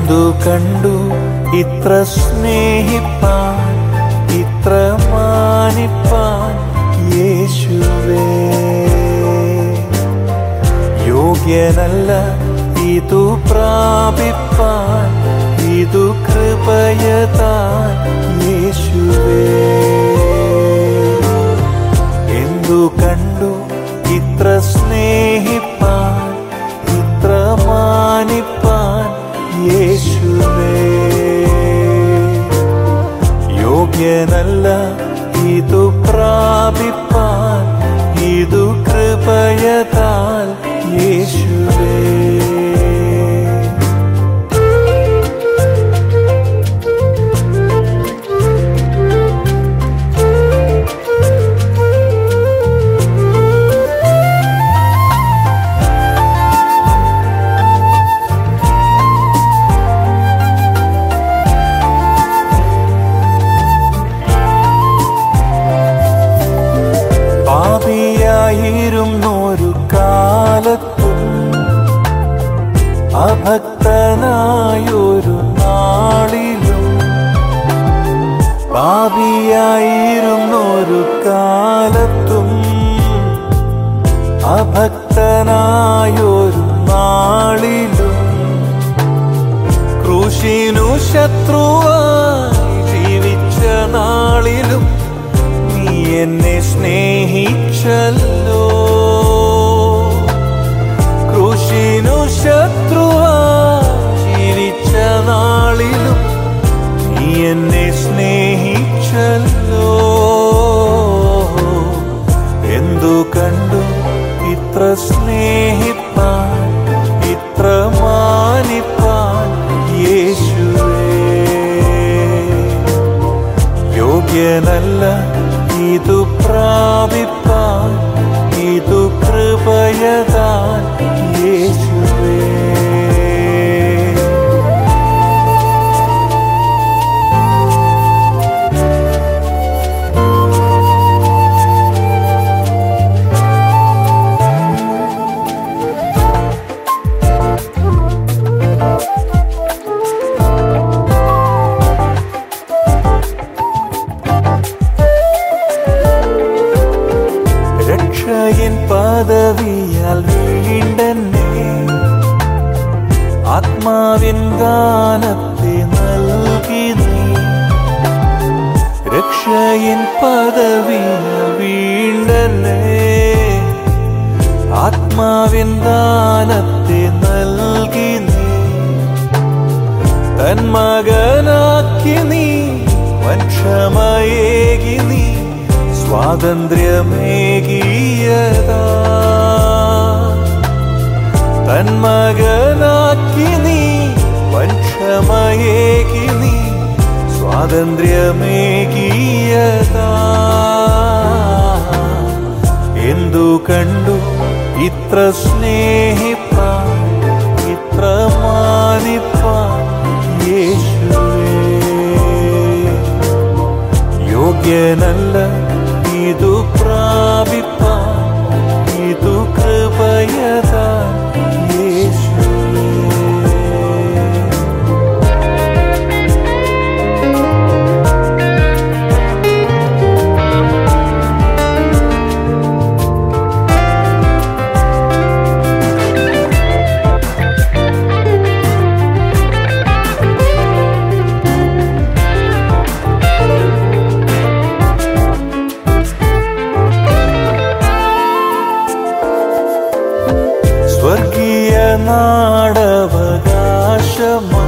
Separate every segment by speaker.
Speaker 1: എന്തു കണ്ടു ഇത്ര സ്നേഹിപ്പാൻ, ഇത്ര മാനിപ്പാൻ യേശുവേ. യോഗ്യനല്ല ഇതു പ്രാപിപ്പാൻ, ഇതു കൃപയതാൻ യേശുവേ. എന്തു കണ്ടു ഇത്ര സ്നേഹിപ്പാൻ, ഇത്ര മാനിപ്പാൻ യേശുവേ. യോഗ്യനല്ല ഇതു പ്രാപിപ്പാൻ, ഇതു കൃപയതാൽ യേശുവേ. പാപിയായിരുന്നൊരു കാലത്തും അഭക്തനായൊരു നാളിലും, പാപിയായിരുന്നൊരു കാലത്തും അഭക്തനായൊരു നാളിലും, ക്രൂശിനു ശത്രുവായി ജീവിച്ച നാളിലും നീ എന്നെ സ്നേഹിച്ചല്ലോ. ക്രൂശിനു ശത്രുവായി ജീവിച്ച നാളിലും നീ എന്നെ സ്നേഹിച്ചല്ലോ. എന്തു കണ്ടു ഇത്ര സ്നേഹിപ്പാൻ, ഇത്ര മാനിപ്പാൻ യേശുവേ. യോഗ്യനല്ല ഇതു പ്രാപിപ്പാൻ, ഇതു കൃപയതാൻ യേശുവേ. രക്ഷയിൻ പദവിയാൽ വീണ്ടെന്നെ ആത്മാവിൻ ഗാനത്തെ നൽകി നീ. രക്ഷയിൻ പദവിയാൽ വീണ്ടെന്നെ ആത്മാവിൻ ഗാനത്തെ നൽകി നീ. തൻ മകനാക്കി നീ വൻക്ഷമയേകി നീ സ്വാതന്ത്ര്യമേകിയതാ. തൻ മകനാക്കി നീ വൻക്ഷമയേകി നീ സ്വാതന്ത്ര്യമേകിയതാ. എന്തു കണ്ടു ഇത്ര സ്നേഹിപ്പാൻ, ഇത്ര മാനിപ്പാൻ യേശുവേ. യോഗ്യനല്ല ഇതു പ്രാപിപ്പാൻ, ഇതു കൃപയതാൻ യേശുവേ. സ്വർഗീയ നാടവകാശമാ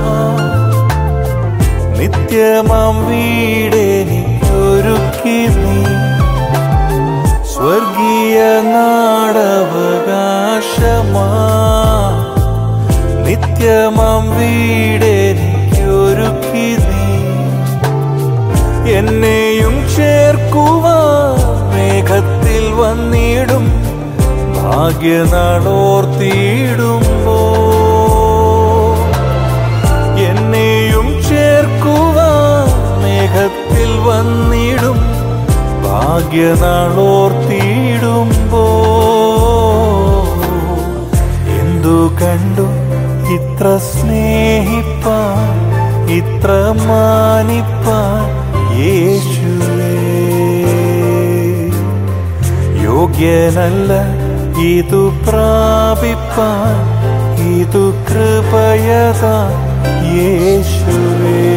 Speaker 1: നിത്യമാം വീടെനിക്കൊരുക്കി നീ. സ്വർഗീയ നാടവകാശമാ നിത്യമാം വീടെനിക്കൊരുക്കി നീ. എന്നെയും ചേർക്കുവാൻ മേഘത്തിൽ വന്നിടും ഭാഗ്യനാളോർത്തിടുമ്പോ. എന്നെയും ചേർക്കുവാൻ മേഘത്തിൽ വന്നിടും ഭാഗ്യനാളോർത്തിടുമ്പോ. എന്തു കണ്ടു ഇത്ര സ്നേഹിപ്പാൻ, ഇത്ര മാനിപ്പാൻ യേശുവേ. യോഗ്യനല്ല ഇതു പ്രാപിപ്പാൻ, ഇതു കൃപയതാ യേശുവേ.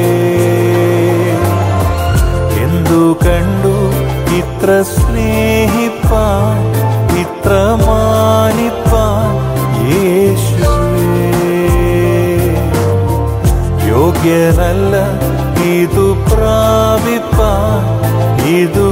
Speaker 1: എന്തു കണ്ടു ഇത്ര സ്നേഹിപ്പാൻ, ഇത്ര മാനിപ്പാൻ യേശുവേ. യോഗ്യനല്ല ഇതു പ്രാപിപ്പാൻ, ഇതു